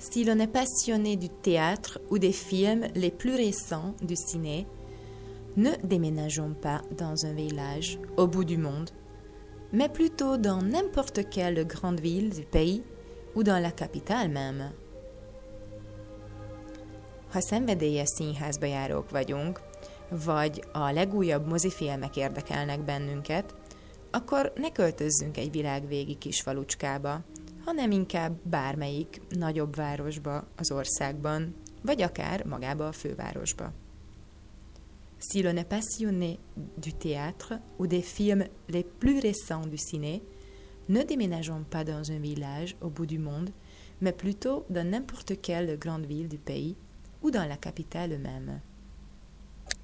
Si l'on est passionné du théâtre ou des films les plus récents du ciné, ne déménageons pas dans un village au bout du monde, mais plutôt dans n'importe quelle grande ville du pays ou dans la capitale même. Ha szenvedélyes színházba járók vagyunk, vagy a legújabb mozifilmek érdekelnek bennünket, akkor ne költözzünk egy világvégi kis falucskába, hanem inkább bármelyik nagyobb városba az országban, vagy akár magába a fővárosba. Si l'on est passionné du théâtre ou des films les plus récents du ciné, ne déménageons pas dans un village au bout du monde, mais plutôt dans n'importe quelle grande ville du pays ou dans la capitale même.